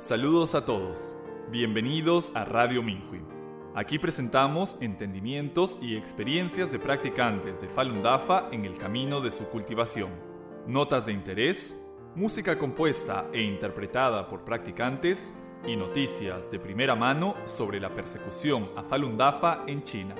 Saludos a todos. Bienvenidos a Radio Minhui. Aquí presentamos entendimientos y experiencias de practicantes de Falun Dafa en el camino de su cultivación. Notas de interés, música compuesta e interpretada por practicantes y noticias de primera mano sobre la persecución a Falun Dafa en China.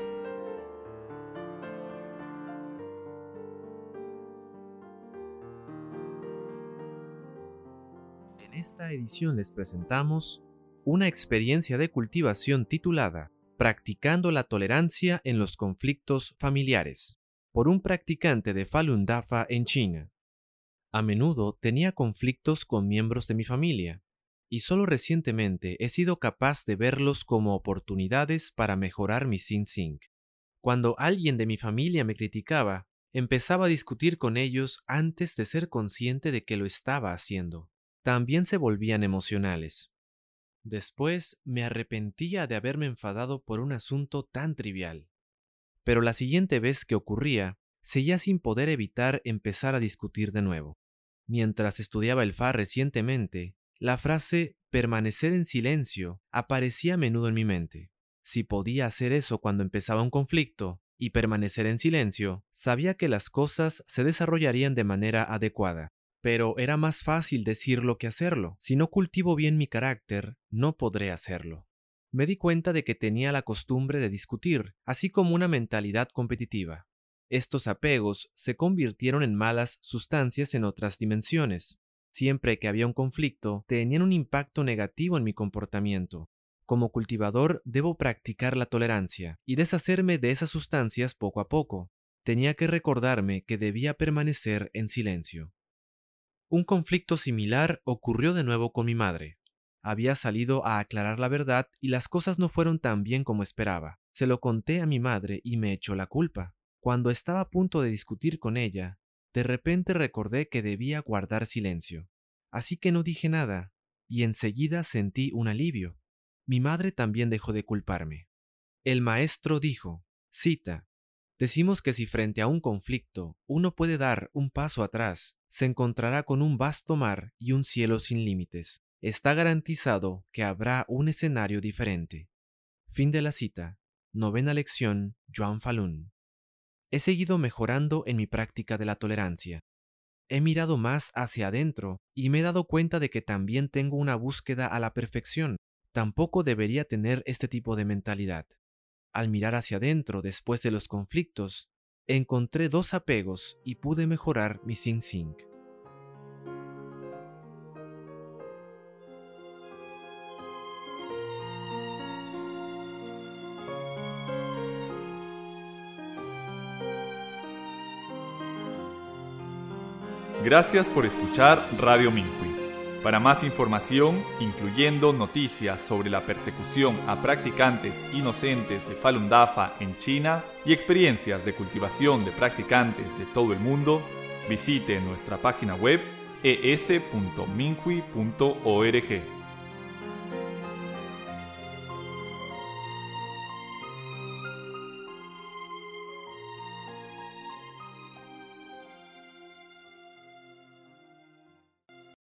En esta edición les presentamos una experiencia de cultivación titulada Practicando la tolerancia en los conflictos familiares, por un practicante de Falun Dafa en China. A menudo tenía conflictos con miembros de mi familia, y solo recientemente he sido capaz de verlos como oportunidades para mejorar mi Xing. Cuando alguien de mi familia me criticaba, empezaba a discutir con ellos antes de ser consciente de que lo estaba haciendo. También se volvían emocionales. Después me arrepentía de haberme enfadado por un asunto tan trivial. Pero la siguiente vez que ocurría, seguía sin poder evitar empezar a discutir de nuevo. Mientras estudiaba el Fa recientemente, la frase permanecer en silencio aparecía a menudo en mi mente. Si podía hacer eso cuando empezaba un conflicto y permanecer en silencio, sabía que las cosas se desarrollarían de manera adecuada. Pero era más fácil decirlo que hacerlo. Si no cultivo bien mi carácter, no podré hacerlo. Me di cuenta de que tenía la costumbre de discutir, así como una mentalidad competitiva. Estos apegos se convirtieron en malas sustancias en otras dimensiones. Siempre que había un conflicto, tenían un impacto negativo en mi comportamiento. Como cultivador, debo practicar la tolerancia y deshacerme de esas sustancias poco a poco. Tenía que recordarme que debía permanecer en silencio. Un conflicto similar ocurrió de nuevo con mi madre. Había salido a aclarar la verdad y las cosas no fueron tan bien como esperaba. Se lo conté a mi madre y me echó la culpa. Cuando estaba a punto de discutir con ella, de repente recordé que debía guardar silencio. Así que no dije nada, y enseguida sentí un alivio. Mi madre también dejó de culparme. El maestro dijo, cita, decimos que si frente a un conflicto uno puede dar un paso atrás, se encontrará con un vasto mar y un cielo sin límites. Está garantizado que habrá un escenario diferente. Fin de la cita. Novena lección, Zhuang Falun. He seguido mejorando en mi práctica de la tolerancia. He mirado más hacia adentro y me he dado cuenta de que también tengo una búsqueda a la perfección. Tampoco debería tener este tipo de mentalidad. Al mirar hacia adentro después de los conflictos, encontré dos apegos y pude mejorar mi Xing. Gracias por escuchar Radio Minhui. Para más información, incluyendo noticias sobre la persecución a practicantes inocentes de Falun Dafa en China y experiencias de cultivación de practicantes de todo el mundo, visite nuestra página web es.minhui.org.